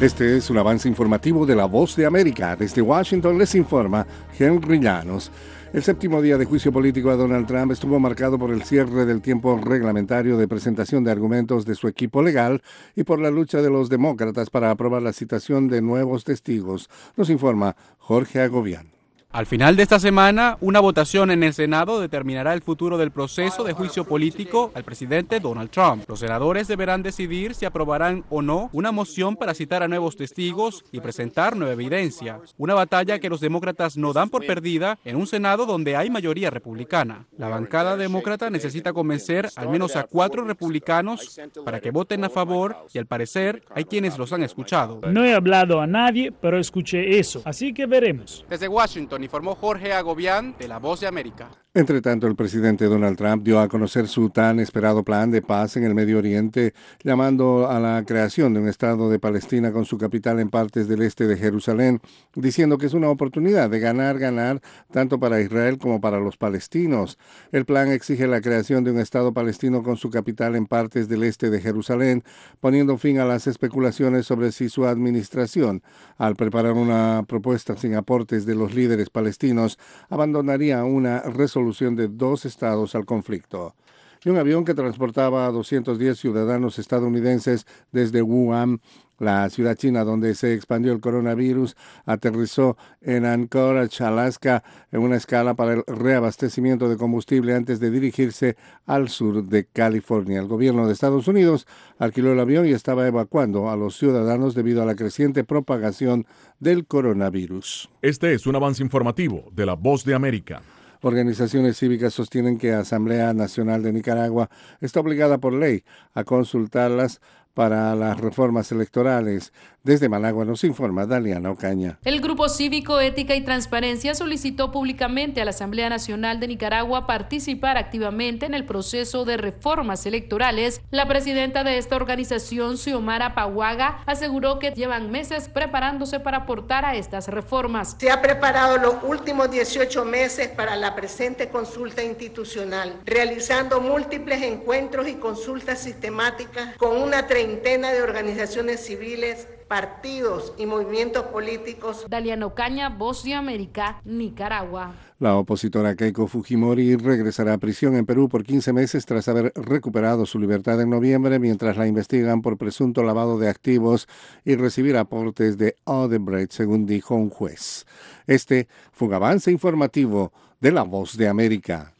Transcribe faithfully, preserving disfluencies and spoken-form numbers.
Este es un avance informativo de La Voz de América. Desde Washington les informa Henry Llanos. El séptimo día de juicio político a Donald Trump estuvo marcado por el cierre del tiempo reglamentario de presentación de argumentos de su equipo legal y por la lucha de los demócratas para aprobar la citación de nuevos testigos. Nos informa Jorge Agobián. Al final de esta semana, una votación en el Senado determinará el futuro del proceso de juicio político al presidente Donald Trump. Los senadores deberán decidir si aprobarán o no una moción para citar a nuevos testigos y presentar nueva evidencia. Una batalla que los demócratas no dan por perdida en un Senado donde hay mayoría republicana. La bancada demócrata necesita convencer al menos a cuatro republicanos para que voten a favor y al parecer hay quienes los han escuchado. No he hablado a nadie, pero escuché eso, así que veremos. Desde Washington informó Jorge Agobián de La Voz de América. Entre tanto, el presidente Donald Trump dio a conocer su tan esperado plan de paz en el Medio Oriente, llamando a la creación de un Estado de Palestina con su capital en partes del este de Jerusalén, diciendo que es una oportunidad de ganar, ganar, tanto para Israel como para los palestinos. El plan exige la creación de un Estado palestino con su capital en partes del este de Jerusalén, poniendo fin a las especulaciones sobre si su administración, al preparar una propuesta sin aportes de los líderes palestinos, abandonaría una resolución de dos estados al conflicto. Y un avión que transportaba a doscientos diez ciudadanos estadounidenses desde Wuhan, la ciudad china donde se expandió el coronavirus, aterrizó en Anchorage, Alaska, en una escala para el reabastecimiento de combustible antes de dirigirse al sur de California. El gobierno de Estados Unidos alquiló el avión y estaba evacuando a los ciudadanos debido a la creciente propagación del coronavirus. Este es un avance informativo de La Voz de América. Organizaciones cívicas sostienen que Asamblea Nacional de Nicaragua está obligada por ley a consultarlas para las reformas electorales. Desde Managua nos informa Daliana Ocaña. El Grupo Cívico, Ética y Transparencia solicitó públicamente a la Asamblea Nacional de Nicaragua participar activamente en el proceso de reformas electorales. La presidenta de esta organización, Xiomara Paguaga, aseguró que llevan meses preparándose para aportar a estas reformas. Se ha preparado los últimos dieciocho meses para la presente consulta institucional, realizando múltiples encuentros y consultas sistemáticas con una treintena de organizaciones civiles, partidos y movimientos políticos. Daliana Ocaña, Voz de América, Nicaragua. La opositora Keiko Fujimori regresará a prisión en Perú por quince meses tras haber recuperado su libertad en noviembre, mientras la investigan por presunto lavado de activos y recibir aportes de Odebrecht, según dijo un juez. Este fue un avance informativo de La Voz de América.